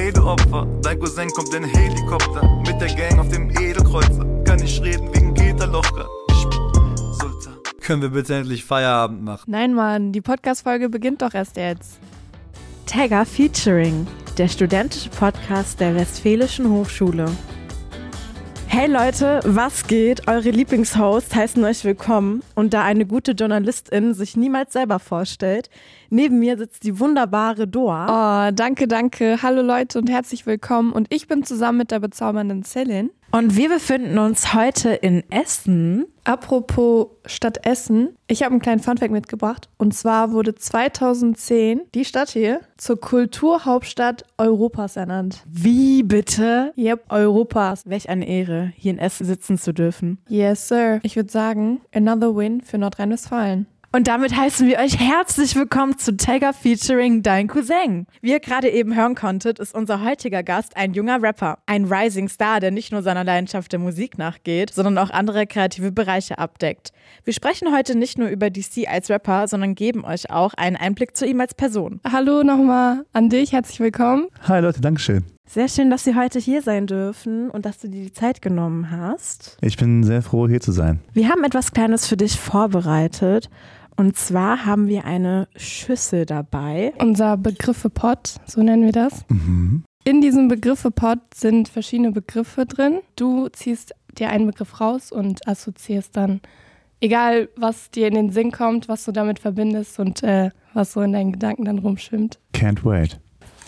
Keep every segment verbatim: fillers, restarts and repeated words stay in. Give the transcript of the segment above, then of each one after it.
Hey du Opfer, dein Cousin kommt in Helikopter mit der Gang auf dem Edelkreuzer. Kann nicht reden wegen Gitterloch grad. Ich bin Sultan. Können wir bitte endlich Feierabend machen? Nein, Mann, die Podcast-Folge beginnt doch erst jetzt. Tagger Featuring, der studentische Podcast der Westfälischen Hochschule. Hey Leute, was geht? Eure Lieblingshosts heißen euch willkommen. Und da eine gute Journalistin sich niemals selber vorstellt, neben mir sitzt die wunderbare Doa. Oh, danke, danke. Hallo Leute und herzlich willkommen. Und ich bin zusammen mit der bezaubernden Celine. Und wir befinden uns heute in Essen. Apropos Stadt Essen, ich habe einen kleinen Funfact mitgebracht. Und zwar wurde zweitausendzehn die Stadt hier zur Kulturhauptstadt Europas ernannt. Wie bitte? Yep, Europas. Welch eine Ehre, hier in Essen sitzen zu dürfen. Yes, sir. Ich würde sagen, another win für Nordrhein-Westfalen. Und damit heißen wir euch herzlich willkommen zu Tagger Featuring Dein Cousin. Wie ihr gerade eben hören konntet, ist unser heutiger Gast ein junger Rapper. Ein Rising Star, der nicht nur seiner Leidenschaft der Musik nachgeht, sondern auch andere kreative Bereiche abdeckt. Wir sprechen heute nicht nur über D C als Rapper, sondern geben euch auch einen Einblick zu ihm als Person. Hallo nochmal an dich, herzlich willkommen. Hi Leute, Dankeschön. Sehr schön, dass Sie heute hier sein dürfen und dass du dir die Zeit genommen hast. Ich bin sehr froh, hier zu sein. Wir haben etwas Kleines für dich vorbereitet. Und zwar haben wir eine Schüssel dabei. Unser Begriffe-Pod, so nennen wir das. Mhm. In diesem Begriffe-Pod sind verschiedene Begriffe drin. Du ziehst dir einen Begriff raus und assoziierst dann, egal was dir in den Sinn kommt, was du damit verbindest und äh, was so in deinen Gedanken dann rumschwimmt. Can't wait.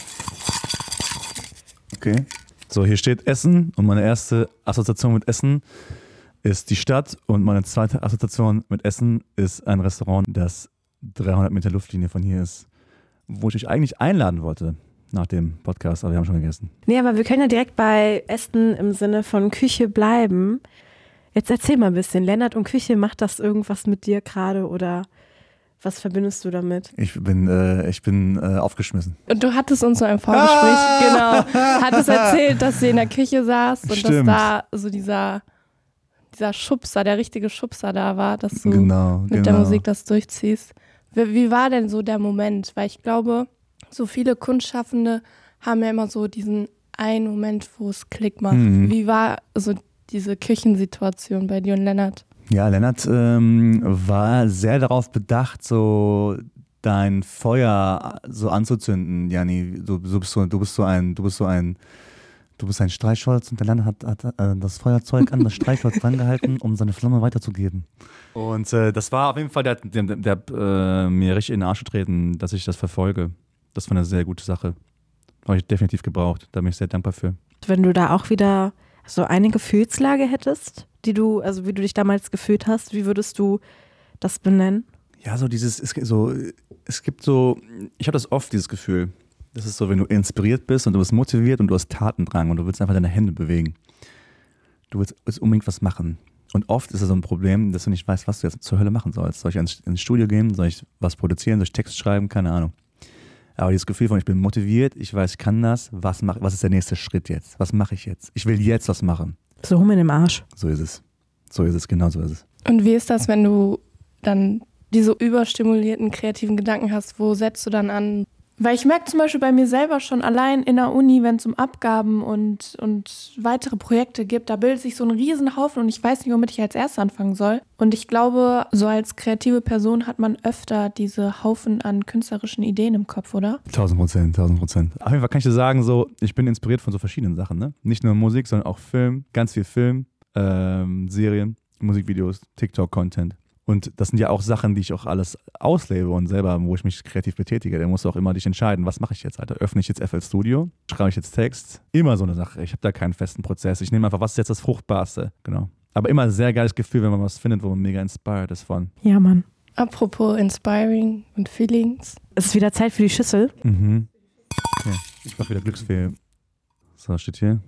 Okay. So, hier steht Essen und meine erste Assoziation mit Essen ist die Stadt und meine zweite Assoziation mit Essen ist ein Restaurant, das dreihundert Meter Luftlinie von hier ist, wo ich euch eigentlich einladen wollte nach dem Podcast, aber wir haben schon gegessen. Nee, aber wir können ja direkt bei Essen im Sinne von Küche bleiben. Jetzt erzähl mal ein bisschen, Lennart und Küche, macht das irgendwas mit dir gerade oder was verbindest du damit? Ich bin, äh, ich bin äh, aufgeschmissen. Und du hattest uns so im Vorgespräch, ah! genau, hattest erzählt, dass sie in der Küche saß und Stimmt. dass da so dieser... dieser Schubser, der richtige Schubser da war, dass du genau, mit genau. der Musik das durchziehst. Wie, wie war denn so der Moment? Weil ich glaube, so viele Kunstschaffende haben ja immer so diesen einen Moment, wo es Klick macht. Mhm. Wie war so diese Küchensituation bei dir und Lennart? Ja, Lennart ähm, war sehr darauf bedacht, so dein Feuer so anzuzünden. Jani, du, du bist so, du bist so ein, du bist so ein Du bist ein Streichholz und der Lennart hat, hat äh, das Feuerzeug an das Streichholz drangehalten, um seine Flamme weiterzugeben. Und äh, das war auf jeden Fall der, der, der, der äh, mir richtig in den Arsch getreten, dass ich das verfolge. Das war eine sehr gute Sache. Habe ich definitiv gebraucht. Da bin ich sehr dankbar für. Wenn du da auch wieder so eine Gefühlslage hättest, die du, also wie du dich damals gefühlt hast, wie würdest du das benennen? Ja, so dieses, es, so, es gibt so, ich habe das oft, dieses Gefühl. Das ist so, wenn du inspiriert bist und du bist motiviert und du hast Tatendrang und du willst einfach deine Hände bewegen. Du willst, willst unbedingt was machen. Und oft ist es so ein Problem, dass du nicht weißt, was du jetzt zur Hölle machen sollst. Soll ich ins, ins Studio gehen? Soll ich was produzieren? Soll ich Text schreiben? Keine Ahnung. Aber dieses Gefühl von, ich bin motiviert, ich weiß, ich kann das. Was, mach, was ist der nächste Schritt jetzt? Was mache ich jetzt? Ich will jetzt was machen. So Hummeln im Arsch. So ist es. So ist es, genau so ist es. Und wie ist das, wenn du dann diese überstimulierten kreativen Gedanken hast? Wo setzt du dann an? Weil ich merke zum Beispiel bei mir selber schon allein in der Uni, wenn es um Abgaben und, und weitere Projekte gibt, da bildet sich so ein Riesenhaufen und ich weiß nicht, womit ich als erstes anfangen soll. Und ich glaube, so als kreative Person hat man öfter diese Haufen an künstlerischen Ideen im Kopf, oder? Tausend Prozent, tausend Prozent. Auf jeden Fall kann ich dir sagen, so, ich bin inspiriert von so verschiedenen Sachen, ne? Nicht nur Musik, sondern auch Film, ganz viel Film, ähm, Serien, Musikvideos, TikTok-Content. Und das sind ja auch Sachen, die ich auch alles auslebe und selber, wo ich mich kreativ betätige. Da musst du auch immer dich entscheiden, was mache ich jetzt, Alter? Öffne ich jetzt F L Studio? Schreibe ich jetzt Text? Immer so eine Sache. Ich habe da keinen festen Prozess. Ich nehme einfach, was ist jetzt das Fruchtbarste? Genau. Aber immer ein sehr geiles Gefühl, wenn man was findet, wo man mega inspired ist von. Ja, Mann. Apropos Inspiring und Feelings. Es ist wieder Zeit für die Schüssel. Mhm. Okay. Ich mache wieder Glücksfee. So, steht hier.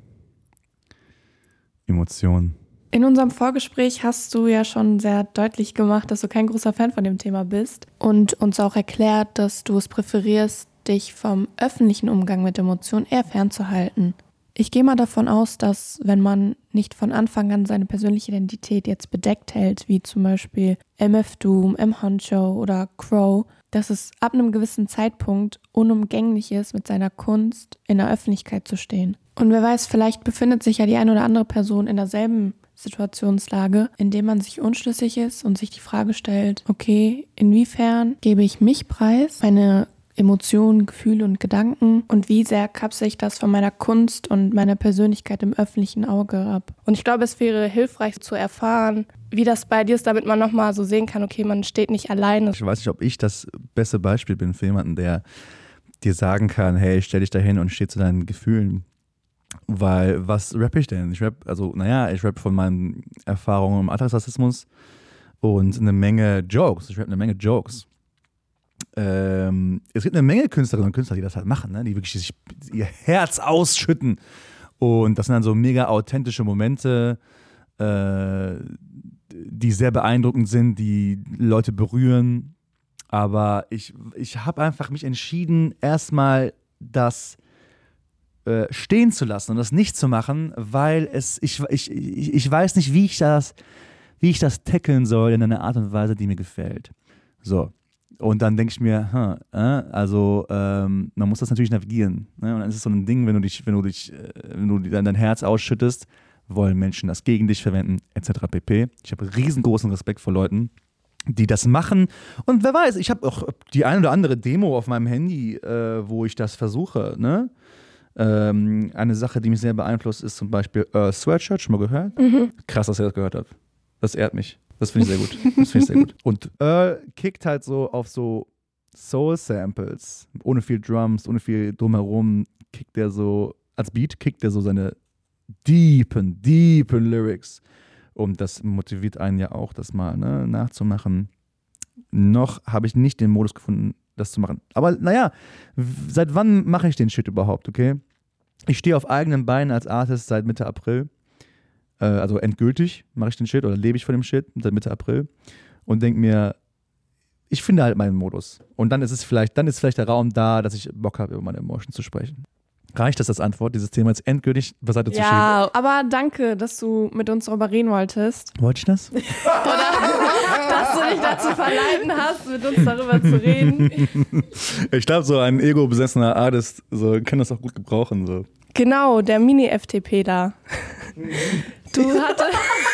Emotionen. In unserem Vorgespräch hast du ja schon sehr deutlich gemacht, dass du kein großer Fan von dem Thema bist und uns auch erklärt, dass du es präferierst, dich vom öffentlichen Umgang mit Emotionen eher fernzuhalten. Ich gehe mal davon aus, dass wenn man nicht von Anfang an seine persönliche Identität jetzt bedeckt hält, wie zum Beispiel M F Doom, M Honcho oder Crow, dass es ab einem gewissen Zeitpunkt unumgänglich ist, mit seiner Kunst in der Öffentlichkeit zu stehen. Und wer weiß, vielleicht befindet sich ja die eine oder andere Person in derselben Situationslage, in dem man sich unschlüssig ist und sich die Frage stellt, okay, inwiefern gebe ich mich preis, meine Emotionen, Gefühle und Gedanken und wie sehr kapsel ich das von meiner Kunst und meiner Persönlichkeit im öffentlichen Auge ab. Und ich glaube, es wäre hilfreich zu erfahren, wie das bei dir ist, damit man nochmal so sehen kann, okay, man steht nicht alleine. Ich weiß nicht, ob ich das beste Beispiel bin für jemanden, der dir sagen kann, hey, stell dich da hin und steh zu deinen Gefühlen. Weil, was rappe ich denn? Ich rappe, also, naja, ich rappe von meinen Erfahrungen im Alltagsrassismus und eine Menge Jokes. Ich rappe eine Menge Jokes. Ähm, es gibt eine Menge Künstlerinnen und Künstler, die das halt machen, ne? Die wirklich sich ihr Herz ausschütten. Und das sind dann so mega authentische Momente, äh, die sehr beeindruckend sind, die Leute berühren. Aber ich, ich habe einfach mich entschieden, erstmal das äh, stehen zu lassen und das nicht zu machen, weil es, ich, ich, ich, ich weiß nicht, wie ich das, wie ich das tackeln soll in einer Art und Weise, die mir gefällt. So. Und dann denke ich mir, hm, äh, also ähm, man muss das natürlich navigieren. Ne? Und dann ist es so ein Ding, wenn du dich, wenn du dich, äh, wenn du dein, dein Herz ausschüttest, wollen Menschen das gegen dich verwenden, et cetera pp. Ich habe riesengroßen Respekt vor Leuten, die das machen. Und wer weiß, ich habe auch die ein oder andere Demo auf meinem Handy, äh, wo ich das versuche. Ne? Ähm, eine Sache, die mich sehr beeinflusst, ist zum Beispiel Earl Sweatshirt, schon mal gehört? Mhm. Krass, dass ihr das gehört habt. Das ehrt mich. Das finde ich sehr gut. Das finde ich sehr gut. Und Earl kickt halt so auf so Soul-Samples, ohne viel Drums, ohne viel drumherum, kickt der so, als Beat kickt der so seine deepen, deepen Lyrics. Und das motiviert einen ja auch, das mal ne, nachzumachen. Noch habe ich nicht den Modus gefunden, das zu machen. Aber naja, seit wann mache ich den Shit überhaupt, okay? Ich stehe auf eigenen Beinen als Artist seit Mitte April. Also endgültig mache ich den Shit oder lebe ich von dem Shit seit Mitte April und denke mir, ich finde halt meinen Modus. Und dann ist es vielleicht, dann ist vielleicht der Raum da, dass ich Bock habe, über meine Emotions zu sprechen. Reicht das als Antwort, dieses Thema jetzt endgültig beiseite zu schieben? Ja, aber danke, dass du mit uns darüber reden wolltest. Wollte ich das? Oder dass du dich dazu verleiten hast, mit uns darüber zu reden. Ich glaube, so ein ego-besessener Artist so, kann das auch gut gebrauchen. So. Genau, der Mini-F T P da. Du hattest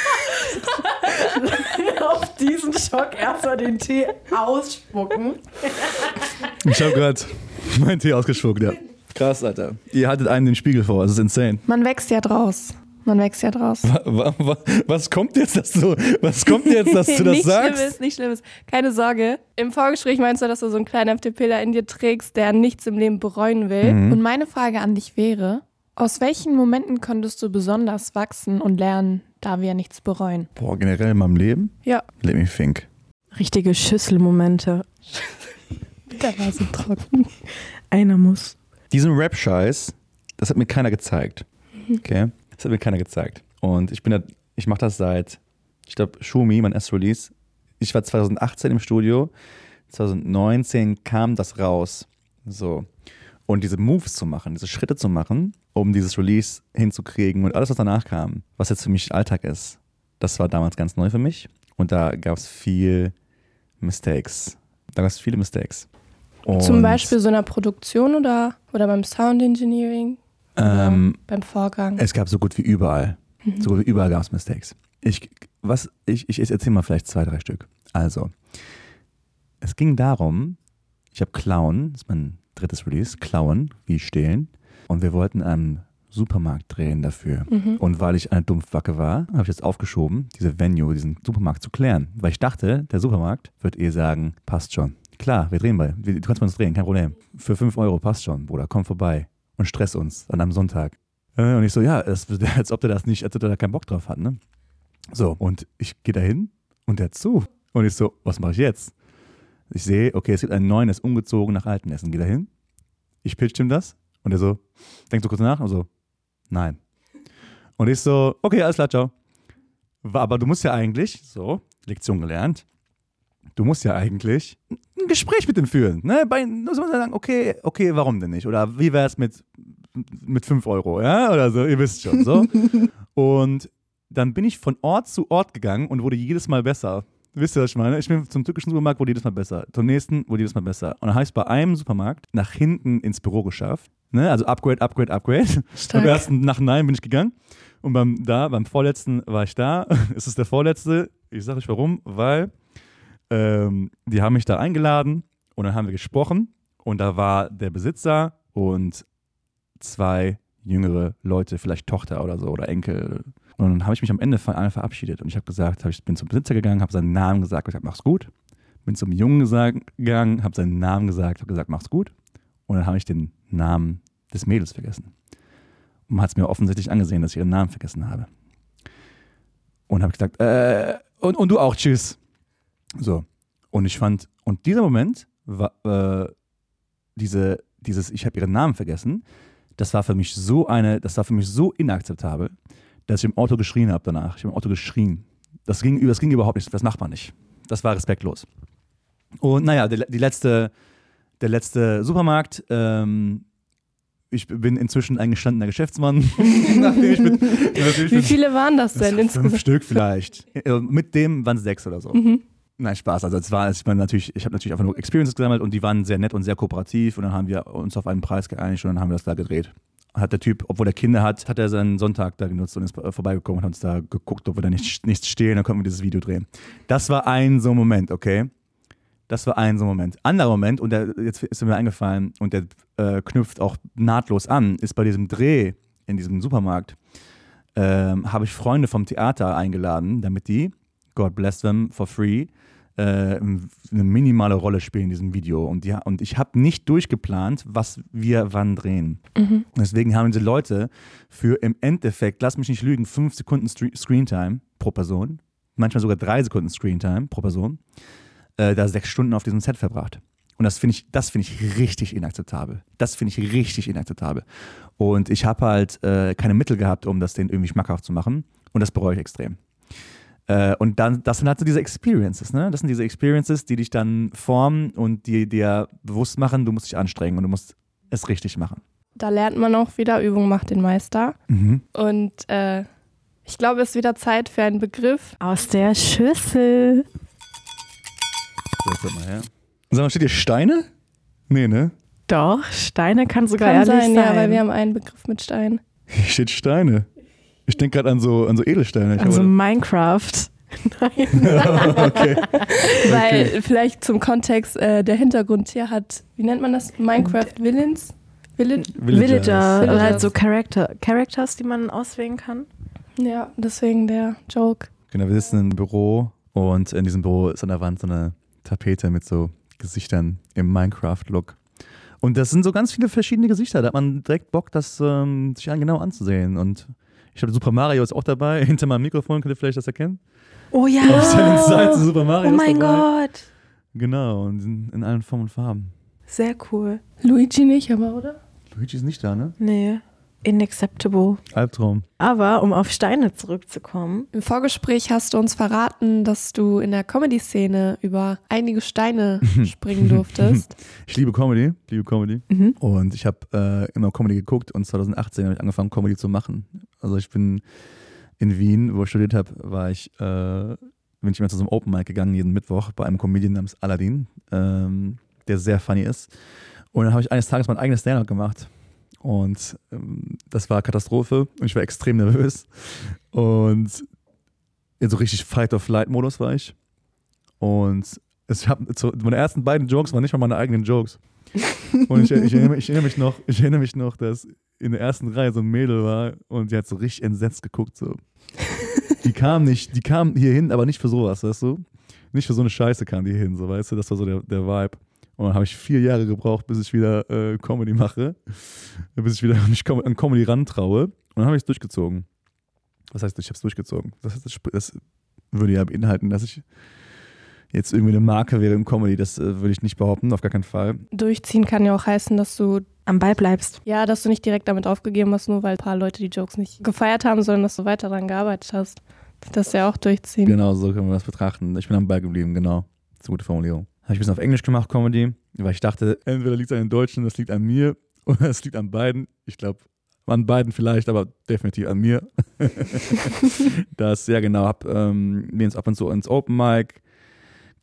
auf diesen Schock erstmal den Tee ausspucken. Ich habe gerade meinen Tee ausgespuckt, ja. Krass, Alter. Ihr haltet einen den Spiegel vor, das ist insane. Man wächst ja draus. Man wächst ja draus. Was, was, was kommt jetzt, dass du, was kommt jetzt, dass du das nicht sagst? Nicht Schlimmes, nicht Schlimmes. Keine Sorge. Im Vorgespräch meinst du, dass du so einen kleinen F T P da in dir trägst, der nichts im Leben bereuen will. Mhm. Und meine Frage an dich wäre, aus welchen Momenten konntest du besonders wachsen und lernen, da wir nichts bereuen? Boah, generell in meinem Leben? Ja. Let me think. Richtige Schüsselmomente. Der war so trocken. Einer muss. Diesen Rap-Scheiß, das hat mir keiner gezeigt. Okay? Das hat mir keiner gezeigt. Und ich bin da, ich mache das seit, ich glaube, Shumi, mein erstes Release. Ich war zwanzig achtzehn im Studio. zwanzig neunzehn kam das raus. So. Und diese Moves zu machen, diese Schritte zu machen, um dieses Release hinzukriegen und alles, was danach kam, was jetzt für mich Alltag ist, das war damals ganz neu für mich. Und da gab es viel Mistakes. Da gab es viele Mistakes. Und zum Beispiel so einer Produktion oder, oder beim Sound Engineering? Ähm, beim Vorgang? Es gab so gut wie überall. Mhm. So gut wie überall gab es Mistakes. Ich, was, ich, ich erzähle mal vielleicht zwei, drei Stück. Also, es ging darum, ich habe Klauen, das ist mein drittes Release, Klauen, wie stehlen. Und wir wollten einen Supermarkt drehen dafür. Mhm. Und weil ich eine Dumpfbacke war, habe ich jetzt aufgeschoben, diese Venue, diesen Supermarkt zu klären. Weil ich dachte, der Supermarkt wird eh sagen, passt schon. Klar, wir drehen bei, du kannst bei uns drehen, kein Problem. Für fünf Euro passt schon, Bruder, komm vorbei und stress uns an einem Sonntag. Und ich so, ja, es, als ob der das nicht, als ob der da keinen Bock drauf hat, ne? So, und ich gehe da hin und der zu. Und ich so, was mache ich jetzt? Ich sehe, okay, es gibt einen neuen, der ist umgezogen nach Altenessen. Geh da hin, ich pitch ihm das und er so, denkt so kurz nach und so, nein. Und ich so, okay, alles klar, ciao. Aber du musst ja eigentlich, so, Lektion gelernt, du musst ja eigentlich ein Gespräch mit dem führen. Ne? Bei, du musst sagen, okay, okay, warum denn nicht? Oder wie wäre es mit, mit fünf Euro? Ja? Oder so, ihr wisst schon. So. Und dann bin ich von Ort zu Ort gegangen und wurde jedes Mal besser. Wisst ihr, was ich meine? Ich bin zum türkischen Supermarkt, wurde jedes Mal besser. Zum nächsten wurde jedes Mal besser. Und dann habe ich es bei einem Supermarkt nach hinten ins Büro geschafft. Ne? Also Upgrade, Upgrade, Upgrade. Stark. Beim ersten nach Nein bin ich gegangen. Und beim, da, beim vorletzten war ich da. Es ist der vorletzte. Ich sage euch warum. Weil ähm, die haben mich da eingeladen und dann haben wir gesprochen. Und da war der Besitzer und zwei jüngere Leute, vielleicht Tochter oder so oder Enkel. Und dann habe ich mich am Ende von allen verabschiedet und ich habe gesagt, hab ich bin zum Besitzer gegangen, habe seinen Namen gesagt, gesagt, mach's gut. Bin zum Jungen gesagt, gegangen, habe seinen Namen gesagt, habe gesagt, mach's gut. Und dann habe ich den Namen des Mädels vergessen. Und man hat es mir offensichtlich angesehen, dass ich ihren Namen vergessen habe. Und habe gesagt, äh, und, und du auch, tschüss. So. Und ich fand, und dieser Moment war, äh, diese, dieses, ich habe ihren Namen vergessen, das war für mich so eine, das war für mich so inakzeptabel, dass ich im Auto geschrien habe danach. Ich habe im Auto geschrien. Das ging, das ging überhaupt nicht, das macht man nicht. Das war respektlos. Und naja, die, die letzte, der letzte Supermarkt, ähm, ich bin inzwischen ein gestandener Geschäftsmann. Nachdem ich mit, ich Wie viele waren das denn das insgesamt? Fünf Stück vielleicht. Mit dem waren es sechs oder so. Mhm. Nein, Spaß. Also es war, ich meine natürlich, ich habe natürlich einfach nur Experiences gesammelt und die waren sehr nett und sehr kooperativ und dann haben wir uns auf einen Preis geeinigt und dann haben wir das da gedreht. Hat der Typ, obwohl er Kinder hat, hat er seinen Sonntag da genutzt und ist vorbeigekommen und hat uns da geguckt, ob wir da nicht, nichts stehlen, dann konnten wir dieses Video drehen. Das war ein so ein Moment, okay? Das war ein so ein Moment. Anderer Moment, und der, jetzt ist mir eingefallen und der äh, knüpft auch nahtlos an, ist bei diesem Dreh in diesem Supermarkt, ähm, habe ich Freunde vom Theater eingeladen, damit die, God bless them, for free, äh, eine minimale Rolle spielen in diesem Video. Und, die, und ich habe nicht durchgeplant, was wir wann drehen. Mhm. Deswegen haben diese Leute für im Endeffekt, lass mich nicht lügen, fünf Sekunden Screentime pro Person, manchmal sogar drei Sekunden Screentime pro Person, äh, da sechs Stunden auf diesem Set verbracht. Und das finde ich, das finde ich richtig inakzeptabel. Das finde ich richtig inakzeptabel. Und ich habe halt äh, keine Mittel gehabt, um das denen irgendwie schmackhaft zu machen. Und das bereue ich extrem. Äh, und dann, das sind halt so diese Experiences, ne? Das sind diese Experiences, die dich dann formen und die dir bewusst machen, du musst dich anstrengen und du musst es richtig machen. Da lernt man auch wieder, Übung macht den Meister. Mhm. Und äh, ich glaube, es ist wieder Zeit für einen Begriff. Aus der Schüssel. So, jetzt hört mal her. Sag mal, steht hier Steine? Nee, ne? Doch, Steine kann sogar Kann ehrlich sein, sein. ja, weil wir haben einen Begriff mit Stein. Hier steht Steine. Ich denke gerade an so, an so Edelsteine. Ich Also habe- Minecraft. Nein. okay. Weil vielleicht zum Kontext, äh, der Hintergrund hier hat, wie nennt man das? Minecraft Villains? Village? Villagers. Villager. Villagers. Oder halt so Character, Characters, die man auswählen kann. Ja, deswegen der Joke. Genau, wir sitzen im Büro und in diesem Büro ist an der Wand so eine Tapete mit so Gesichtern im Minecraft-Look. Und das sind so ganz viele verschiedene Gesichter. Da hat man direkt Bock, das ähm, sich genau anzusehen. Und ich glaube, Super Mario ist auch dabei. Hinter meinem Mikrofon könnt ihr vielleicht das erkennen. Oh ja. Auf seiner Seite Super Mario Oh ist mein dabei. Gott. Genau, und in, in allen Formen und Farben. Sehr cool. Luigi nicht, aber oder? Luigi ist nicht da, ne? Nee. Inacceptable. Albtraum. Aber um auf Steine zurückzukommen. Im Vorgespräch hast du uns verraten, dass du in der Comedy-Szene über einige Steine springen durftest. Ich liebe Comedy, liebe Comedy. Mhm. Und ich habe äh, immer Comedy geguckt und zwanzig achtzehn habe ich angefangen, Comedy zu machen. Also ich bin in Wien, wo ich studiert habe, war ich, äh, bin ich immer zu so einem Open Mic gegangen, jeden Mittwoch, bei einem Comedian namens Aladdin, ähm, der sehr funny ist. Und dann habe ich eines Tages mein eigenes Stand-up gemacht. Und ähm, das war Katastrophe und ich war extrem nervös. Und in so richtig Fight-or-Flight-Modus war ich. Und es, hab, so, meine ersten beiden Jokes waren nicht mal meine eigenen Jokes. Und ich, ich, erinnere, ich, erinnere mich noch, ich erinnere mich noch, dass in der ersten Reihe so ein Mädel war und die hat so richtig entsetzt geguckt. So. Die kam nicht, die kam hier hin, aber nicht für sowas, weißt du? Nicht für so eine Scheiße kam die hier hin, so, weißt du? Das war so der, der Vibe. Und dann habe ich vier Jahre gebraucht, bis ich wieder äh, Comedy mache, bis ich wieder mich an Comedy rantraue. Und dann habe ich es durchgezogen. Was heißt, ich habe es durchgezogen? Das, heißt, das, das würde ja beinhalten, dass ich jetzt irgendwie eine Marke wäre im Comedy. Das äh, würde ich nicht behaupten, auf gar keinen Fall. Durchziehen kann ja auch heißen, dass du, Am Ball bleibst. ja, dass du nicht direkt damit aufgegeben hast, nur weil ein paar Leute die Jokes nicht gefeiert haben, sondern dass du weiter daran gearbeitet hast. Das ist ja auch durchziehen. Genau, so können wir das betrachten. Ich bin am Ball geblieben, genau. Das ist eine gute Formulierung. Habe ich ein bisschen auf Englisch gemacht, Comedy, weil ich dachte, entweder liegt es an den Deutschen, das liegt an mir, oder es liegt an beiden. Ich glaube, an beiden vielleicht, aber definitiv an mir. Das, ja genau, hab ähm, mir jetzt ab und zu ins Open Mic,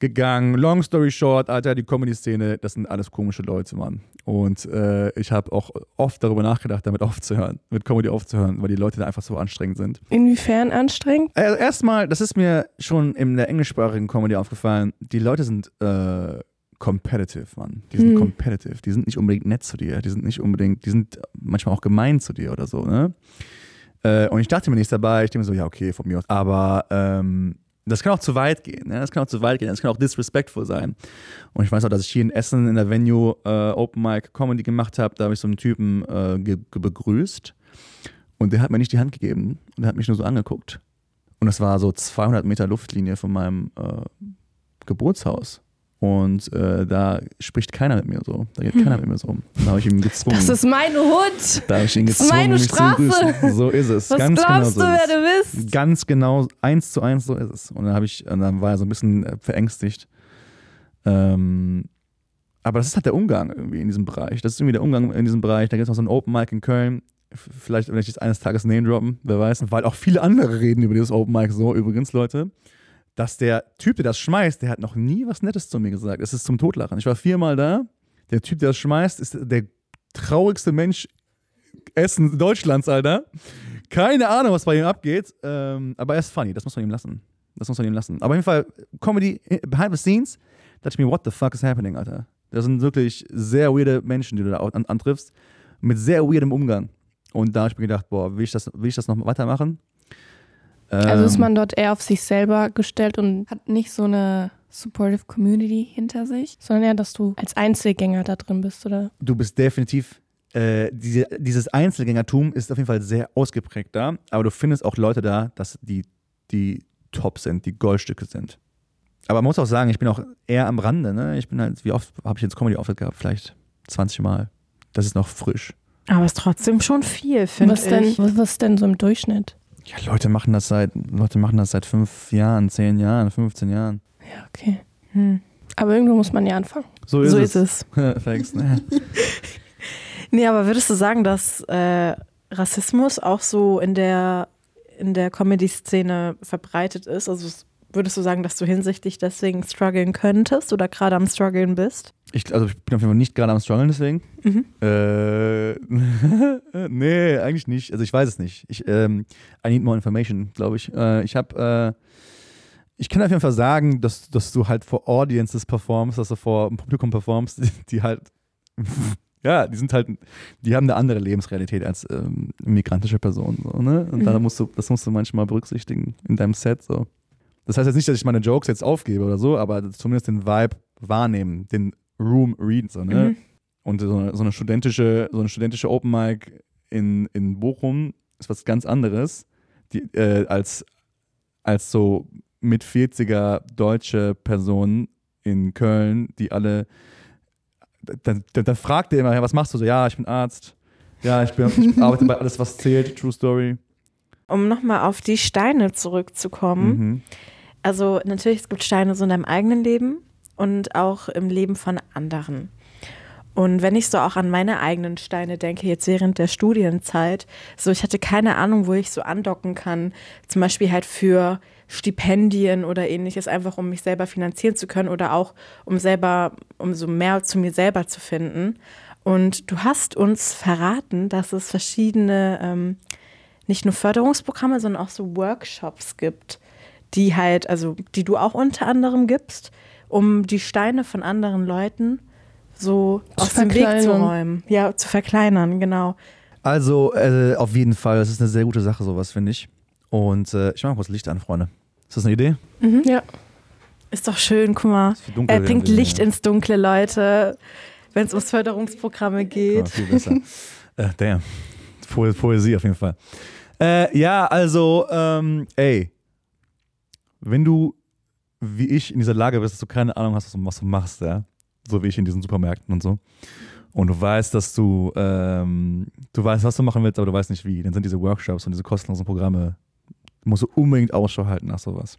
gegangen. Long story short, Alter, die Comedy-Szene, das sind alles komische Leute, Mann. Und äh, ich habe auch oft darüber nachgedacht, damit aufzuhören, mit Comedy aufzuhören, weil die Leute da einfach so anstrengend sind. Inwiefern anstrengend? Also erstmal, das ist mir schon in der englischsprachigen Comedy aufgefallen, die Leute sind äh, competitive, Mann. Die sind Hm. competitive. Die sind nicht unbedingt nett zu dir. Die sind nicht unbedingt, die sind manchmal auch gemein zu dir oder so, ne? Äh, und ich dachte mir nichts dabei. Ich dachte mir so, ja, okay, von mir aus. Aber ähm, das kann auch zu weit gehen. Ne? Das kann auch zu weit gehen. Das kann auch disrespectful sein. Und ich weiß auch, dass ich hier in Essen in der Venue äh, Open Mic Comedy gemacht habe. Da habe ich so einen Typen äh, ge- ge- begrüßt. Und der hat mir nicht die Hand gegeben. Und der hat mich nur so angeguckt. Und das war so zweihundert Meter Luftlinie von meinem äh, Geburtshaus. Und äh, da spricht keiner mit mir so. Da geht keiner mit mir so um. Da habe ich ihn gezwungen. Das ist meine Hut. Da habe ich ihn Das ist gezwungen, meine mich Straße. zu begrüßen. So ist es. Was Ganz glaubst genau du, so wer ist du es. bist? Ganz genau, eins zu eins, so ist es. Und dann habe ich, und dann war er so ein bisschen äh, verängstigt. Ähm, aber das ist halt der Umgang irgendwie in diesem Bereich. Das ist irgendwie der Umgang in diesem Bereich. Da gibt es noch so einen Open Mic in Köln. F- Vielleicht werde ich jetzt eines Tages Name droppen, wer weiß. Weil auch viele andere reden über dieses Open Mic so, übrigens, Leute. Dass der Typ, der das schmeißt, der hat noch nie was Nettes zu mir gesagt. Es ist zum Totlachen. Ich war viermal da. Der Typ, der das schmeißt, ist der traurigste Mensch Essen Deutschlands, Alter. Keine Ahnung, was bei ihm abgeht. Ähm, aber er ist funny. Das muss man ihm lassen. Das muss man ihm lassen. Aber auf jeden Fall, Comedy behind the scenes, dachte ich mir, what the fuck is happening, Alter? Das sind wirklich sehr weirde Menschen, die du da an, antriffst. Mit sehr weirdem Umgang. Und da habe ich mir gedacht, boah, will ich das, will ich das noch weitermachen? Also ist Ähm, man dort eher auf sich selber gestellt und hat nicht so eine supportive Community hinter sich, sondern eher, dass du als Einzelgänger da drin bist, oder? Du bist definitiv, äh, diese, dieses Einzelgängertum ist auf jeden Fall sehr ausgeprägt da, aber du findest auch Leute da, dass die, die top sind, die Goldstücke sind. Aber man muss auch sagen, ich bin auch eher am Rande, ne? Ich bin halt, wie oft habe ich jetzt Comedy-Auftritt gehabt? Vielleicht zwanzig Mal. Das ist noch frisch. Aber ist trotzdem schon viel, finde Was denn, ich. was, was denn so im Durchschnitt? Ja, Leute machen das seit, Leute machen das seit fünf Jahren, zehn Jahren, fünfzehn Jahren. Ja, okay. Hm. Aber irgendwo muss man ja anfangen. So ist So es. ist es. Thanks, ne? Nee, aber würdest du sagen, dass äh, Rassismus auch so in der, in der Comedy-Szene verbreitet ist? Also s- würdest du sagen, dass du hinsichtlich deswegen strugglen könntest oder gerade am struggeln bist? Ich, also ich bin auf jeden Fall nicht gerade am struggeln deswegen. Mhm. Äh, nee, eigentlich nicht. Also ich weiß es nicht. Ich, ähm, I need more information, glaube ich. Äh, ich habe, äh, ich kann auf jeden Fall sagen, dass, dass du halt vor Audiences performst, dass du vor einem Publikum performst, die, die halt, ja, die sind halt, die haben eine andere Lebensrealität als ähm, migrantische Personen, so, ne? Und da Mhm. musst du, das musst du manchmal berücksichtigen in deinem Set, so. Das heißt jetzt nicht, dass ich meine Jokes jetzt aufgebe oder so, aber zumindest den Vibe wahrnehmen, den Room readen, so, ne? Mhm. Und so eine, so eine studentische, so eine studentische Open Mic in, in Bochum ist was ganz anderes, die, äh, als, als so mit vierziger deutsche Personen in Köln, die alle, dann, dann, dann fragt der immer, ja, was machst du so? Ja, ich bin Arzt. Ja, ich, bin, ich arbeite bei Alles, was zählt, True Story. Um nochmal auf die Steine zurückzukommen. Mhm. Also natürlich, es gibt Steine so in deinem eigenen Leben und auch im Leben von anderen. Und wenn ich so auch an meine eigenen Steine denke, jetzt während der Studienzeit, so ich hatte keine Ahnung, wo ich so andocken kann, zum Beispiel halt für Stipendien oder ähnliches, einfach um mich selber finanzieren zu können oder auch um selber, um so mehr zu mir selber zu finden. Und du hast uns verraten, dass es verschiedene, ähm, nicht nur Förderungsprogramme, sondern auch so Workshops gibt, die halt, also die du auch unter anderem gibst, um die Steine von anderen Leuten so Zu aus dem Weg zu verkleinern. räumen. Ja, zu verkleinern, genau. Also, äh, auf jeden Fall, das ist eine sehr gute Sache, sowas, finde ich. Und äh, ich mache mal kurz Licht an, Freunde. Ist das eine Idee? Mhm. Ja. Ist doch schön, guck mal. Ist für dunkel Er bringt werden wir, Licht ja. ins Dunkle, Leute, wenn es ums Förderungsprogramme Ja, geht. viel besser. äh, damn. Po Poesie auf jeden Fall. Äh, ja, also, ähm, ey, wenn du, wie ich, in dieser Lage bist, dass du keine Ahnung hast, was du, was du machst, ja, so wie ich in diesen Supermärkten und so, und du weißt, dass du, ähm, du weißt, was du machen willst, aber du weißt nicht wie, dann sind diese Workshops und diese kostenlosen Programme, musst du unbedingt Ausschau halten nach sowas.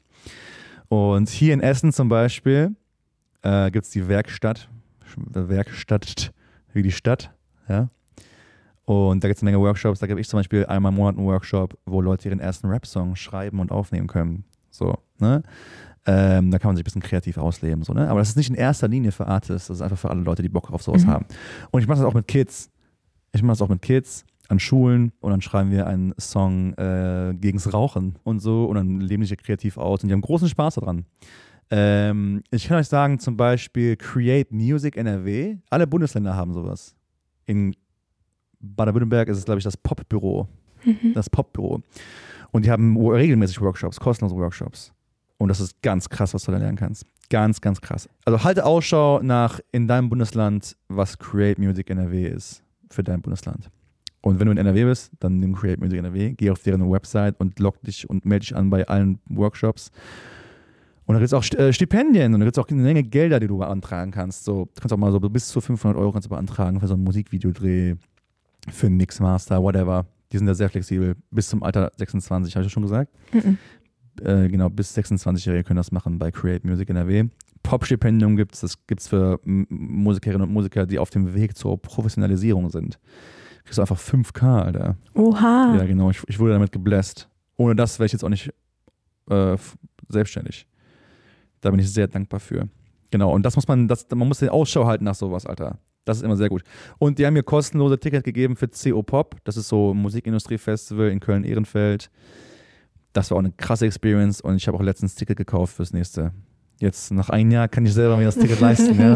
Und hier in Essen zum Beispiel äh, gibt es die Werkstatt, Werkstatt wie die Stadt, ja. Und da gibt es eine Menge Workshops. Da gebe ich zum Beispiel einmal im Monat einen Workshop, wo Leute ihren ersten Rap-Song schreiben und aufnehmen können. So, ne? Ähm, da kann man sich ein bisschen kreativ ausleben. So, ne? Aber das ist nicht in erster Linie für Artists, das ist einfach für alle Leute, die Bock auf sowas mhm. haben. Und ich mache das auch mit Kids. Ich mache das auch mit Kids an Schulen und dann schreiben wir einen Song äh, gegens Rauchen und so und dann leben die sich kreativ aus und die haben großen Spaß daran. Ähm, ich kann euch sagen, zum Beispiel Create Music N R W. Alle Bundesländer haben sowas. In Baden-Württemberg ist es, glaube ich, das Popbüro. Mhm. Das Popbüro. Und die haben regelmäßig Workshops, kostenlose Workshops. Und das ist ganz krass, was du da lernen kannst. Ganz, ganz krass. Also halte Ausschau nach in deinem Bundesland, was Create Music N R W ist für dein Bundesland. Und wenn du in N R W bist, dann nimm Create Music N R W, geh auf deren Website und log dich und melde dich an bei allen Workshops. Und da gibt es auch Stipendien und da gibt es auch eine Menge Gelder, die du beantragen kannst. So, du kannst auch mal so bis zu fünfhundert Euro kannst du beantragen für so einen Musikvideodreh, für einen Mixmaster, whatever. Die sind da sehr flexibel. Bis zum Alter sechsundzwanzig, habe ich das schon gesagt? Mhm. Äh, genau, bis sechsundzwanzigjährige können das machen bei Create Music N R W. Pop-Stipendium gibt es, das gibt es für Musikerinnen und Musiker, die auf dem Weg zur Professionalisierung sind. Du kriegst einfach fünf K, Alter. Oha. Ja, genau, ich, ich wurde damit gebläst. Ohne das wäre ich jetzt auch nicht äh, selbstständig. Da bin ich sehr dankbar für. Genau, und das muss man, das, man muss den Ausschau halten nach sowas, Alter. Das ist immer sehr gut. Und die haben mir kostenlose Ticket gegeben für C O Pop. Das ist so ein Musikindustrie-Festival in Köln-Ehrenfeld. Das war auch eine krasse Experience und ich habe auch letztens Ticket gekauft fürs nächste. Jetzt nach einem Jahr kann ich selber mir das Ticket leisten, ja.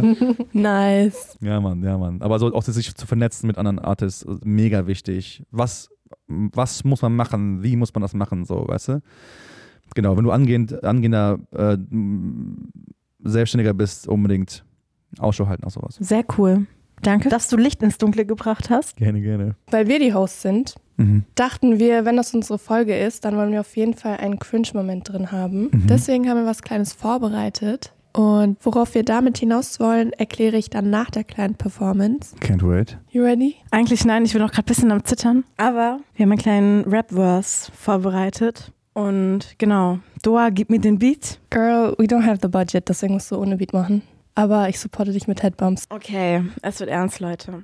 Nice. Ja, Mann, ja, Mann. Aber so auch sich zu vernetzen mit anderen Artists, mega wichtig. Was, was muss man machen? Wie muss man das machen? So, weißt du? Genau, wenn du angehend, angehender äh, Selbstständiger bist, unbedingt Ausschau halten nach sowas. Sehr cool. Danke, dass du Licht ins Dunkle gebracht hast. Gerne, gerne. Weil wir die Hosts sind, mhm. dachten wir, wenn das unsere Folge ist, dann wollen wir auf jeden Fall einen Cringe-Moment drin haben. Mhm. Deswegen haben wir was Kleines vorbereitet. Und worauf wir damit hinaus wollen, erkläre ich dann nach der kleinen Performance. Can't wait. You ready? Eigentlich nein, ich bin noch gerade ein bisschen am Zittern. Aber wir haben einen kleinen Rap-Verse vorbereitet. Und genau, Doa, gib mir den Beat. Girl, we don't have the budget, deswegen musst du ohne Beat machen. Aber ich supporte dich mit Headbumps. Okay, es wird ernst, Leute.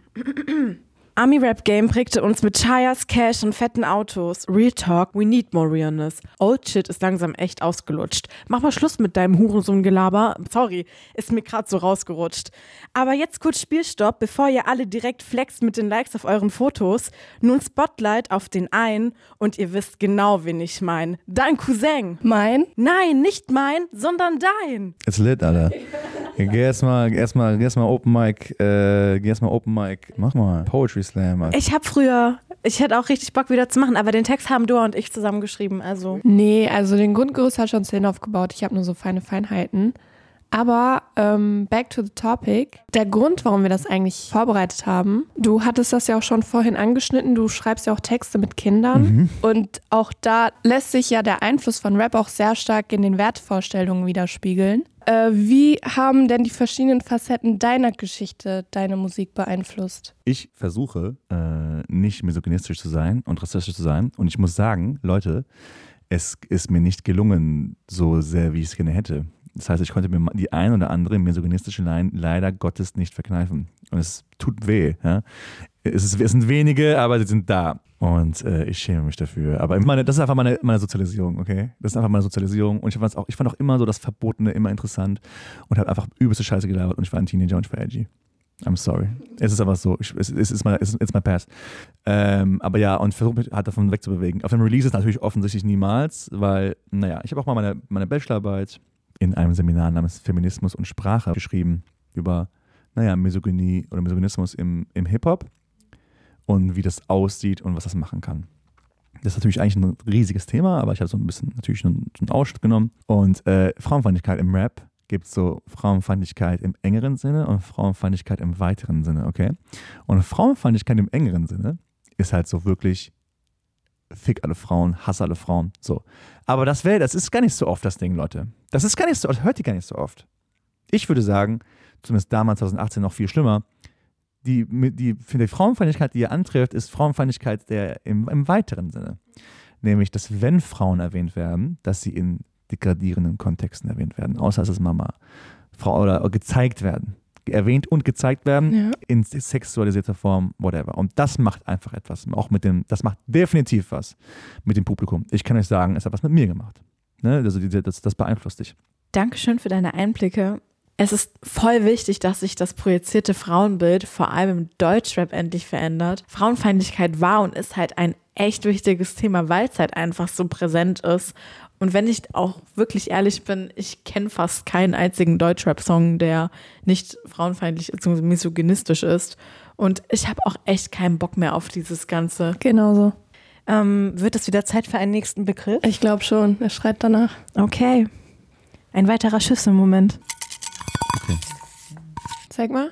Ami-Rap-Game prägte uns mit Chayas, Cash und fetten Autos. Real Talk, we need more realness. Old Shit ist langsam echt ausgelutscht. Mach mal Schluss mit deinem Hurensohn-Gelaber. Sorry, ist mir gerade so rausgerutscht. Aber jetzt kurz Spielstopp, bevor ihr alle direkt flext mit den Likes auf euren Fotos. Nun Spotlight auf den einen und ihr wisst genau, wen ich mein. Dein Cousin. Mein? Nein, nicht mein, sondern dein. It's lit, Alter. Geh erstmal erstmal, erstmal Open Mic, äh, geh erstmal Open Mic. Mach mal. Poetry Slam. Alter. Ich hab früher, ich hätte auch richtig Bock wieder zu machen, aber den Text haben Doa und ich zusammen geschrieben, also. Nee, also den Grundgerüst hat schon Szene aufgebaut. Ich habe nur so feine Feinheiten. Aber ähm, back to the topic. Der Grund, warum wir das eigentlich vorbereitet haben, du hattest das ja auch schon vorhin angeschnitten, du schreibst ja auch Texte mit Kindern. Mhm. Und auch da lässt sich ja der Einfluss von Rap auch sehr stark in den Wertvorstellungen widerspiegeln. Äh, wie haben denn die verschiedenen Facetten deiner Geschichte deine Musik beeinflusst? Ich versuche, äh, nicht misogynistisch zu sein und rassistisch zu sein. Und ich muss sagen, Leute, es ist mir nicht gelungen, so sehr, wie ich es gerne hätte. Das heißt, ich konnte mir die ein oder andere misogynistische Line leider Gottes nicht verkneifen. Und es tut weh. Ja? Es, ist, es sind wenige, aber sie sind da. Und äh, ich schäme mich dafür. Aber meine, das ist einfach meine, meine Sozialisierung, okay? Das ist einfach meine Sozialisierung. Und ich fand auch, ich fand auch immer so das Verbotene immer interessant und habe einfach übelste Scheiße gelabert und ich war ein Teenager und ich war edgy. I'm sorry. Es ist einfach so. Ich, es, es ist my, it's my past. Ähm, aber ja, und versuche mich halt davon wegzubewegen. Auf dem Release ist natürlich offensichtlich niemals, weil, naja, ich habe auch mal meine, meine Bachelorarbeit in einem Seminar namens Feminismus und Sprache geschrieben über, naja, Misogynie oder Misogynismus im, im Hip-Hop und wie das aussieht und was das machen kann. Das ist natürlich eigentlich ein riesiges Thema, aber ich habe so ein bisschen natürlich einen, einen Ausschnitt genommen. Und äh, Frauenfeindlichkeit im Rap gibt es so Frauenfeindlichkeit im engeren Sinne und Frauenfeindlichkeit im weiteren Sinne, okay? Und Frauenfeindlichkeit im engeren Sinne ist halt so wirklich fick alle Frauen, hass alle Frauen, so. Aber das wäre, das ist gar nicht so oft das Ding, Leute. Das ist gar nicht so, das hört ihr gar nicht so oft. Ich würde sagen, zumindest damals zwanzig achtzehn noch viel schlimmer, die, die, die Frauenfeindlichkeit, die ihr antrifft, ist Frauenfeindlichkeit der im, im weiteren Sinne. Nämlich, dass wenn Frauen erwähnt werden, dass sie in degradierenden Kontexten erwähnt werden, außer es ist Mama, Frau oder gezeigt werden. Erwähnt und gezeigt werden, ja, in sexualisierter Form, whatever. Und das macht einfach etwas. Auch mit dem, das macht definitiv was mit dem Publikum. Ich kann euch sagen, es hat was mit mir gemacht. Ne? Also das, das beeinflusst dich. Dankeschön für deine Einblicke. Es ist voll wichtig, dass sich das projizierte Frauenbild vor allem im Deutschrap endlich verändert. Frauenfeindlichkeit war und ist halt ein echt wichtiges Thema, weil es halt einfach so präsent ist. Und wenn ich auch wirklich ehrlich bin, ich kenne fast keinen einzigen Deutschrap-Song, der nicht frauenfeindlich bzw. misogynistisch ist. Und ich habe auch echt keinen Bock mehr auf dieses Ganze. Genau so. Ähm, wird es wieder Zeit für einen nächsten Begriff? Ich glaube schon. Er schreit danach. Okay. Ein weiterer Schlüsselmoment. Okay. Zeig mal.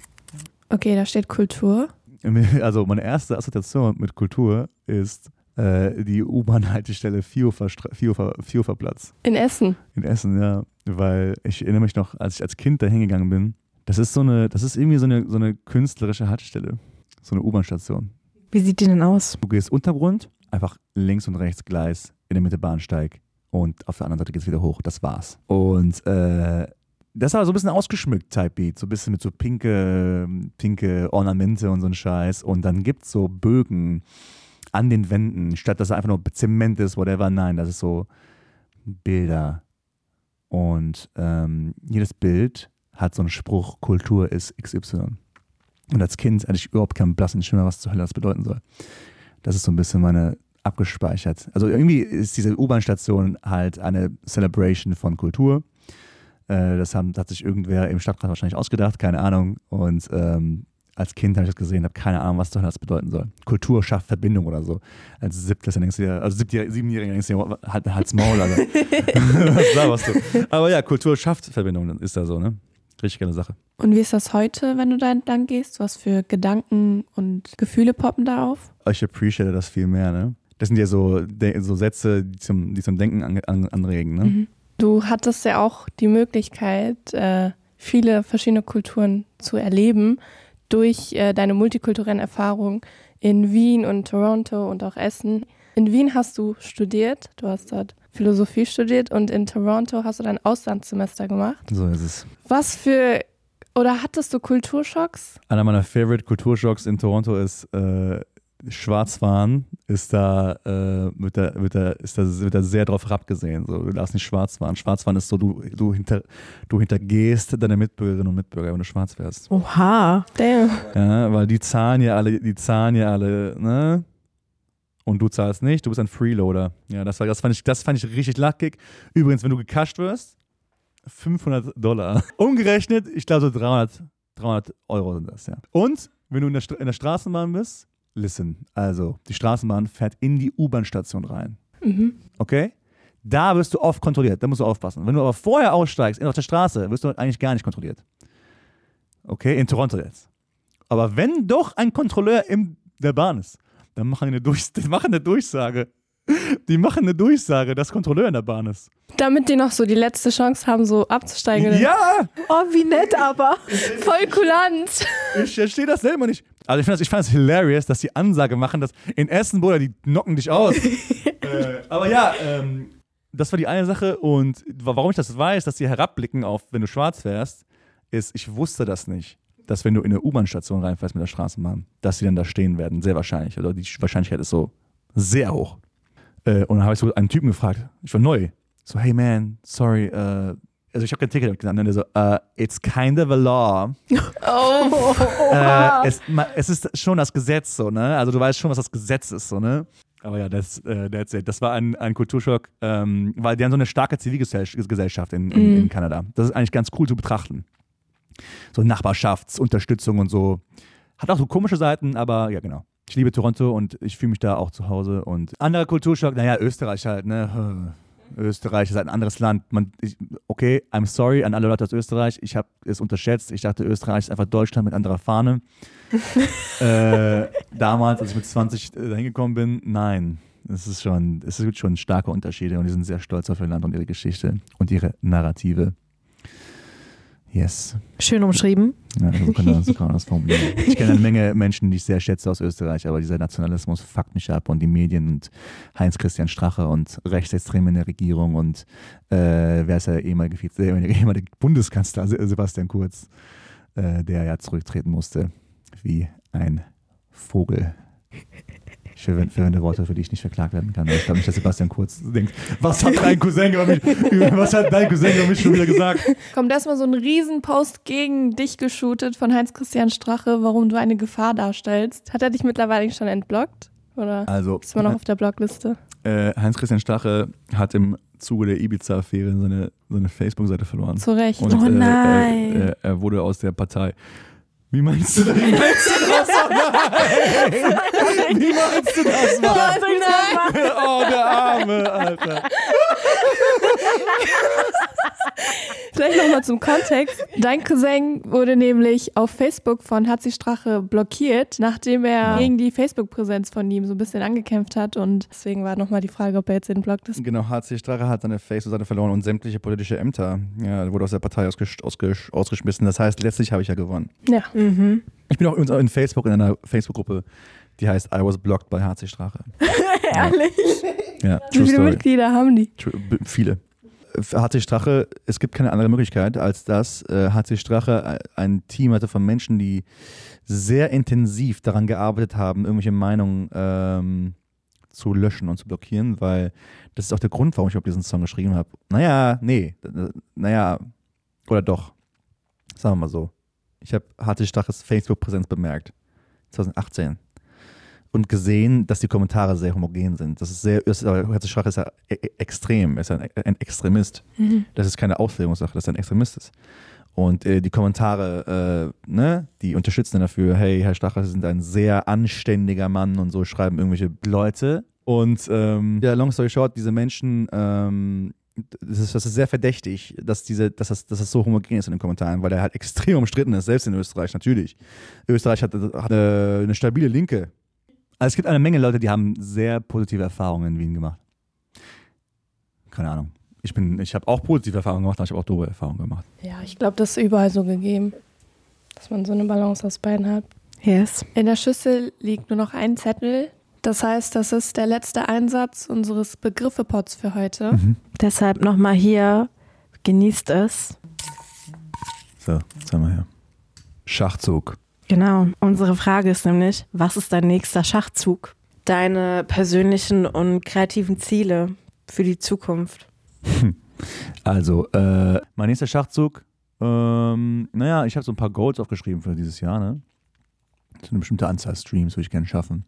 Okay, da steht Kultur. Also meine erste Assoziation mit Kultur ist äh, die U-Bahn-Haltestelle Vierhofer-Platz. In Essen. In Essen, ja. Weil ich erinnere mich noch, als ich als Kind da hingegangen bin, das ist so eine, das ist irgendwie so eine, so eine künstlerische Haltestelle. So eine U-Bahn-Station. Wie sieht die denn aus? Du gehst Untergrund, einfach links und rechts Gleis, in der Mitte Bahnsteig und auf der anderen Seite geht es wieder hoch. Das war's. Und äh, das war so ein bisschen ausgeschmückt, Type Beat, so ein bisschen mit so pinke, pinke Ornamente und so ein Scheiß. Und dann gibt es so Bögen an den Wänden, statt dass er einfach nur Zement ist, whatever. Nein, das ist so Bilder. Und ähm, jedes Bild hat so einen Spruch, Kultur ist X Y. Und als Kind hatte ich überhaupt keinen blassen Schimmer, was zur Hölle das bedeuten soll. Das ist so ein bisschen meine abgespeichert. Also irgendwie ist diese U-Bahn-Station halt eine Celebration von Kultur. Das haben, hat sich irgendwer im Stadtrat wahrscheinlich ausgedacht, keine Ahnung. Und ähm, als Kind habe ich das gesehen, habe keine Ahnung, was das bedeuten soll. Kultur schafft Verbindung oder so. Als Siebtklässler denkst du ja, also Siebenjähriger denkst du ja, halt, halt's Maul, Alter. Was laberst du? Aber ja, Kultur schafft Verbindung, ist da so, ne? Richtig geile Sache. Und wie ist das heute, wenn du da entlang gehst? Was für Gedanken und Gefühle poppen da auf? Ich appreciate das viel mehr, ne? Das sind ja so, so Sätze, die zum, die zum Denken an, an, anregen, ne? Mhm. Du hattest ja auch die Möglichkeit, äh, viele verschiedene Kulturen zu erleben durch äh, deine multikulturellen Erfahrungen in Wien und Toronto und auch Essen. In Wien hast du studiert, du hast dort Philosophie studiert und in Toronto hast du dein Auslandssemester gemacht. So ist es. Was für, oder hattest du Kulturschocks? Einer meiner Favorite Kulturschocks in Toronto ist äh, Schwarzfahren, ist da, äh, wird da, wird da, ist da, wird da sehr drauf herabgesehen. So, du darfst nicht schwarz fahren. Schwarzfahren ist so, du, du, hinter, du hintergehst deine Mitbürgerinnen und Mitbürger, wenn du schwarz fährst. Oha. Damn. Ja, weil die zahlen ja alle, die zahlen ja alle, ne? Und du zahlst nicht, du bist ein Freeloader. Ja, das, war, das, fand ich, das fand ich richtig lackig. Übrigens, wenn du gecasht wirst, fünfhundert Dollar. Umgerechnet, ich glaube so dreihundert, dreihundert Euro sind das, ja. Und wenn du in der, in der Straßenbahn bist, listen, also die Straßenbahn fährt in die U-Bahn-Station rein. Mhm. Okay? Da wirst du oft kontrolliert, da musst du aufpassen. Wenn du aber vorher aussteigst, auf der Straße, wirst du eigentlich gar nicht kontrolliert. Okay? In Toronto jetzt. Aber wenn doch ein Kontrolleur in der Bahn ist, dann machen die eine, Durch- die machen eine Durchsage. Die machen eine Durchsage, dass Kontrolleur in der Bahn ist. Damit die noch so die letzte Chance haben, so abzusteigen. Ja! Oh, wie nett aber. Voll kulant. Ich verstehe das selber nicht. Also ich finde es ich fand hilarious, dass die Ansage machen, dass in Essen, Bruder, die knocken dich aus. äh, aber ja, ähm, das war die eine Sache. Und warum ich das weiß, dass die herabblicken auf, wenn du schwarz fährst, ist, ich wusste das nicht, dass wenn du in eine U-Bahn-Station reinfährst mit der Straßenbahn, dass sie dann da stehen werden. Sehr wahrscheinlich. Oder die Wahrscheinlichkeit ist so sehr hoch. Äh, und dann habe ich so einen Typen gefragt. Ich war neu. So, hey man, sorry, äh, also ich habe kein Ticket genannt. Und der so, uh, it's kind of a law. Oh. äh, es, es ist schon das Gesetz so, ne? Also du weißt schon, was das Gesetz ist, so, ne? Aber ja, das, äh, that's it. Das war ein, ein Kulturschock, ähm, weil die haben so eine starke Zivilgesellschaft in, in, Mhm. in Kanada. Das ist eigentlich ganz cool zu betrachten. So Nachbarschaftsunterstützung und so. Hat auch so komische Seiten, aber ja, genau. Ich liebe Toronto und ich fühle mich da auch zu Hause. Und anderer Kulturschock, naja, Österreich halt, ne? Österreich ist ein anderes Land. Man, ich, okay, I'm sorry an alle Leute aus Österreich. Ich habe es unterschätzt. Ich dachte, Österreich ist einfach Deutschland mit anderer Fahne. äh, damals, als ich mit zwanzig äh, hingekommen bin, nein. Es ist schon, es gibt schon starke Unterschiede und die sind sehr stolz auf ihr Land und ihre Geschichte und ihre Narrative. Yes. Schön umschrieben. Ja, so kann man, so kann man das formulieren. Ich kenne eine Menge Menschen, die ich sehr schätze aus Österreich, aber dieser Nationalismus fuckt mich ab und die Medien und Heinz-Christian Strache und Rechtsextreme in der Regierung und äh, wer ist der ehemalige, ehemalige Bundeskanzler Sebastian Kurz, äh, der ja zurücktreten musste wie ein Vogel. Ich verwende, verwende Worte, für die ich nicht verklagt werden kann. Aber ich glaube nicht, dass Sebastian Kurz denkt, was hat dein Cousin über mich, was hat dein Cousin über mich schon wieder gesagt? Kommt erstmal so ein Riesenpost gegen dich geshootet von Heinz-Christian Strache, warum du eine Gefahr darstellst. Hat er dich mittlerweile schon entblockt? Oder Also, ist man noch auf der Blockliste? Äh, Heinz-Christian Strache hat im Zuge der Ibiza-Affäre seine, seine Facebook-Seite verloren. Zu Recht. Und, Oh äh, nein. Er, er, er wurde aus der Partei. Wie meinst du das? Wie meinst du das? Oh nein! Wie meinst du das, Mann? Oh, der Arme, Alter. Vielleicht nochmal zum Kontext. Dein Cousin wurde nämlich auf Facebook von Hatzi Strache blockiert, nachdem er Ja. gegen die Facebook-Präsenz von ihm so ein bisschen angekämpft hat. Und deswegen war nochmal die Frage, ob er jetzt den blockt ist. Genau, H C Strache hat seine Facebook-Seite verloren und sämtliche politische Ämter. Ja, er wurde aus der Partei ausgesch ausgesch ausgeschmissen. Das heißt, letztlich habe ich ja gewonnen. Ja. Mhm. Ich bin auch übrigens in Facebook in einer Facebook-Gruppe, die heißt I was blocked by H C Strache. Ehrlich? Ja, Wie true viele story. Mitglieder haben die? True, b- viele. Für H C Strache, es gibt keine andere Möglichkeit, als dass äh, H C Strache ein Team hatte von Menschen, die sehr intensiv daran gearbeitet haben, irgendwelche Meinungen ähm, zu löschen und zu blockieren, weil das ist auch der Grund, warum ich überhaupt diesen Song geschrieben habe. Naja, nee, naja, oder doch. Sagen wir mal so. Ich habe H C Straches Facebook-Präsenz bemerkt, zwanzig achtzehn. Und gesehen, dass die Kommentare sehr homogen sind. Das ist sehr, das ist, H C Strache ist ja e extrem, er ist ein, ein Extremist. Mhm. Das ist keine Auslegungssache, dass er ein Extremist ist. Und äh, die Kommentare, äh, ne, die unterstützen ihn dafür, hey, Herr Strache, Sie sind ein sehr anständiger Mann und so schreiben irgendwelche Leute. Und ähm, ja, long story short, diese Menschen, ähm, das ist, das ist sehr verdächtig, dass, diese, dass, das, dass das so homogen ist in den Kommentaren, weil er halt extrem umstritten ist, selbst in Österreich natürlich. Österreich hat, hat eine, eine stabile Linke. Also es gibt eine Menge Leute, die haben sehr positive Erfahrungen in Wien gemacht. Keine Ahnung. Ich, bin, ich habe auch positive Erfahrungen gemacht, aber ich habe auch doofe Erfahrungen gemacht. Ja, ich glaube, das ist überall so gegeben, dass man so eine Balance aus beiden hat. Yes. In der Schüssel liegt nur noch ein Zettel. Das heißt, das ist der letzte Einsatz unseres Begriffe-Pods für heute. Mhm. Deshalb nochmal hier, genießt es. So, jetzt haben wir hier. Schachzug. Genau. Unsere Frage ist nämlich, was ist dein nächster Schachzug? Deine persönlichen und kreativen Ziele für die Zukunft. Also, äh, mein nächster Schachzug, ähm, naja, ich habe so ein paar Goals aufgeschrieben für dieses Jahr, ne? So eine bestimmte Anzahl Streams würde ich gerne schaffen.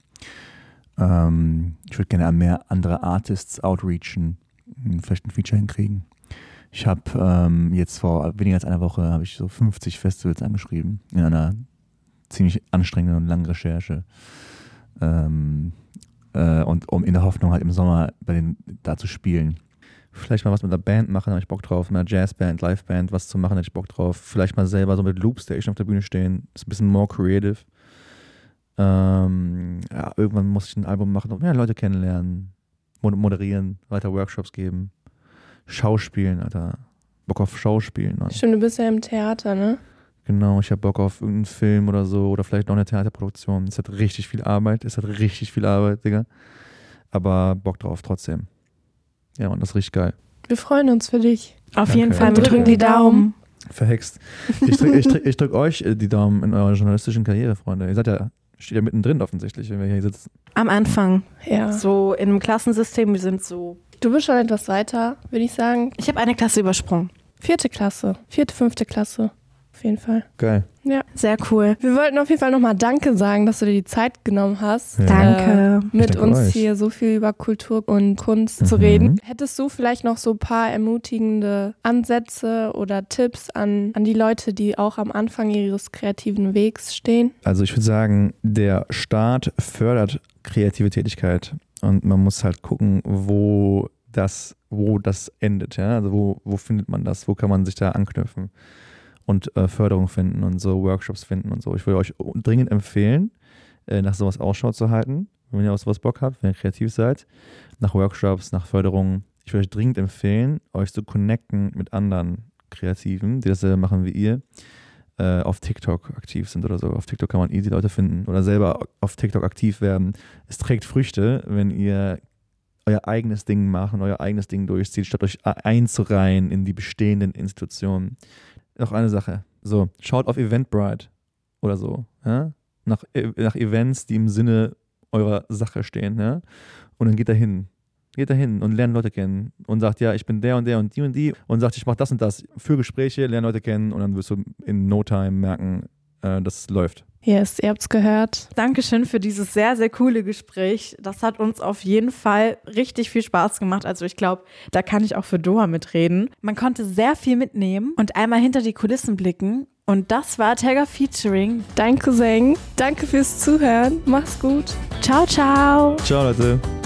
Ähm, ich würde gerne an mehr andere Artists outreachen, vielleicht ein Feature hinkriegen. Ich habe ähm, jetzt vor weniger als einer Woche habe ich so fünfzig Festivals angeschrieben in einer ziemlich anstrengenden und langen Recherche. Ähm, äh, und um in der Hoffnung halt im Sommer bei den da zu spielen. Vielleicht mal was mit einer Band machen, da habe ich Bock drauf. Mit einer Jazzband, Liveband, was zu machen, hätte ich Bock drauf. Vielleicht mal selber so mit Loopstation auf der Bühne stehen. Ist ein bisschen more creative. Ähm, ja, irgendwann muss ich ein Album machen, mehr Leute kennenlernen, moderieren, weiter Workshops geben, Schauspielen, Alter. Bock auf Schauspielen. Mann. Stimmt, du bist ja im Theater, ne? Genau, ich habe Bock auf irgendeinen Film oder so oder vielleicht noch eine Theaterproduktion. Es hat richtig viel Arbeit, es hat richtig viel Arbeit, Digga. Aber Bock drauf trotzdem. Ja, und das ist richtig geil. Wir freuen uns für dich. Auf Danke. jeden Fall, wir Wir drücken drücken die die Daumen. Verhext. Ich drücke ich drück, ich drück euch äh, die Daumen in eurer journalistischen Karriere, Freunde. Ihr seid ja, steht ja mittendrin offensichtlich, wenn wir hier sitzen. Am Anfang, Ja. so in einem Klassensystem, wir sind so. Du bist schon etwas weiter, würde ich sagen. Ich habe eine Klasse übersprungen. Vierte Klasse. Vierte, fünfte Klasse. Auf jeden Fall. Geil. Sehr cool. Wir wollten auf jeden Fall nochmal Danke sagen, dass du dir die Zeit genommen hast, Ja. Danke. äh, mit danke uns euch. hier so viel über Kultur und Kunst zu Mhm. reden. Hättest du vielleicht noch so ein paar ermutigende Ansätze oder Tipps an, an die Leute, die auch am Anfang ihres kreativen Wegs stehen? Also ich würde sagen, der Staat fördert kreative Tätigkeit und man muss halt gucken, wo das, wo das endet. Ja? Also wo, wo findet man das? Wo kann man sich da anknüpfen? Und äh, Förderung finden und so Workshops finden und so. Ich würde euch dringend empfehlen, äh, nach sowas Ausschau zu halten, wenn ihr auf sowas Bock habt, wenn ihr kreativ seid, nach Workshops, nach Förderungen. Ich würde euch dringend empfehlen, euch zu connecten mit anderen Kreativen, die dasselbe machen wie ihr, äh, auf TikTok aktiv sind oder so. Auf TikTok kann man easy Leute finden oder selber auf TikTok aktiv werden. Es trägt Früchte, wenn ihr euer eigenes Ding macht und euer eigenes Ding durchzieht, statt euch einzureihen in die bestehenden Institutionen. Noch eine Sache. So, schaut auf Eventbrite oder so. Ja? Nach, nach Events, die im Sinne eurer Sache stehen, ja? Und dann geht er hin. Geht da hin und lernt Leute kennen und sagt, ja, ich bin der und der und die und die und sagt, ich mache das und das. Für Gespräche, lerne Leute kennen und dann wirst du in no time merken, äh, dass es läuft. Yes, ihr habt's gehört. Dankeschön für dieses sehr, sehr coole Gespräch. Das hat uns auf jeden Fall richtig viel Spaß gemacht. Also ich glaube, da kann ich auch für Doha mitreden. Man konnte sehr viel mitnehmen und einmal hinter die Kulissen blicken. Und das war Tagger Featuring Dein Cousin. Danke fürs Zuhören. Mach's gut. Ciao, ciao. Ciao, Leute.